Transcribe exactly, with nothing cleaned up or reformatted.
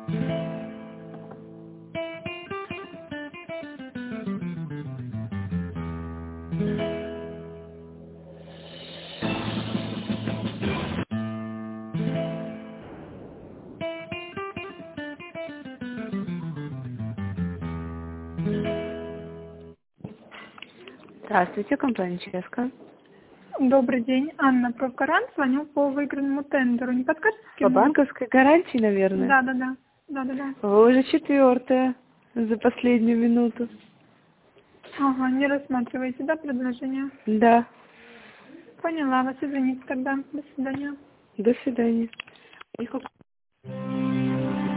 Здравствуйте, компания ЧСК. Добрый день. Анна Профгарант. Звоню по выигранному тендеру. Не подскажете, с По кем? банковской гарантии, наверное? Да, да, да. Да, да, да. Вы уже четвертая за последнюю минуту. Ага, не рассматриваете, да, предложение? Да. Поняла вас. Извините тогда. До свидания. До свидания.